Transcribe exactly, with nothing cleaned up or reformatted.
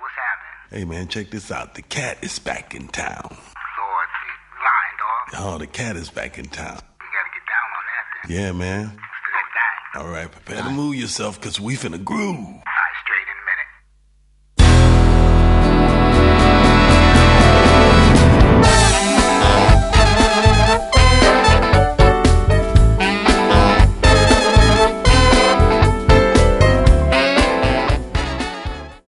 what's happening? Hey, man, check this out. The cat is back in town. Lord, you lying, dog. Oh, the cat is back in town. You gotta get down on that, then. Yeah, man. Let's do that thing. All right, prepare to move yourself, because we finna groove.